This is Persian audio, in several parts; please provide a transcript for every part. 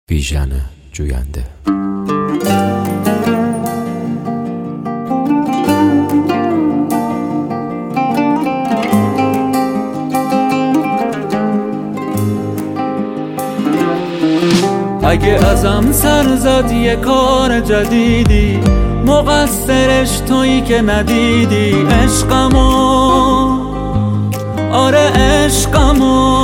بیژن جوینده. اگه ازم سر زد یه کار جدیدی، مقصرش تویی که ندیدی عشقمو. آره عشقمو،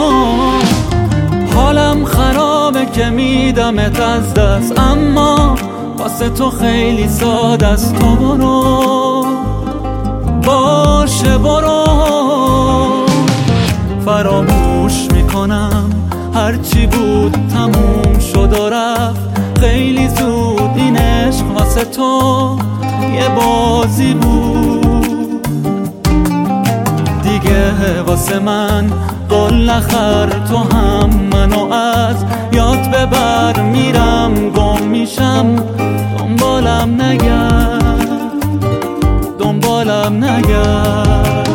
حالم خرابه که میدمت از دست، اما واسه تو خیلی ساده است. تو برو، باشه برو، فراموش میکنم هرچی بود تموم شد و رفت خیلی زود. این عشق واسه تو یه بازی بود دیگه، واسه من قول نخر. تو هم منو از یاد ببر، میرم گم میشم، دنبالم نگرد.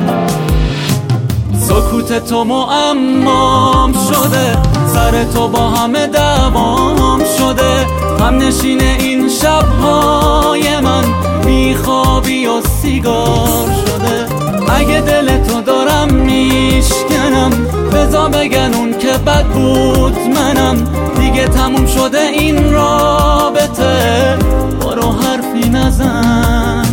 سکوت تو معمام شده، سر تو با همه دوام شده. هم نشین این شبهای من بیخوابی و سیگار شده. اگه دل تو دارم میشکنم، بذار بگن اون که بد بود منم. دیگه تموم شده این رابطه، برو حرفی نزن.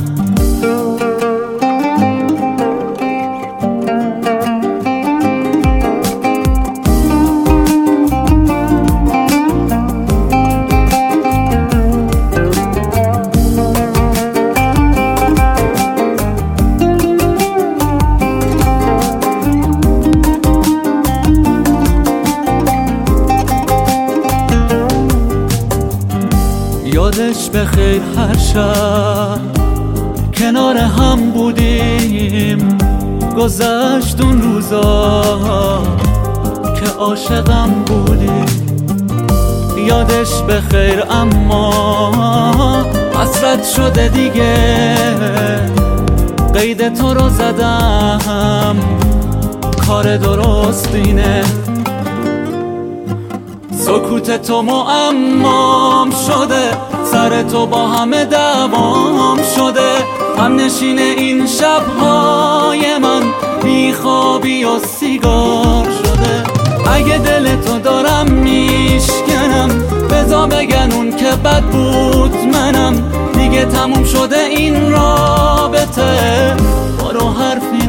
یادش بخیر هر شب کنار هم بودیم، گذشت اون روزا که عاشقم بودیم. یادش بخیر اما حسرت شده دیگه، قید تو رو زدم، کار درست اینه. سکوت تو معمام شده، سر تو با همه دوام شده. هم نشین این شبهای من بیخوابی و سیگار شده. اگه دل تو دارم میشکنم، بذار بگن اون که بد بود منم. دیگه تموم شده این رابطه، برو حرفی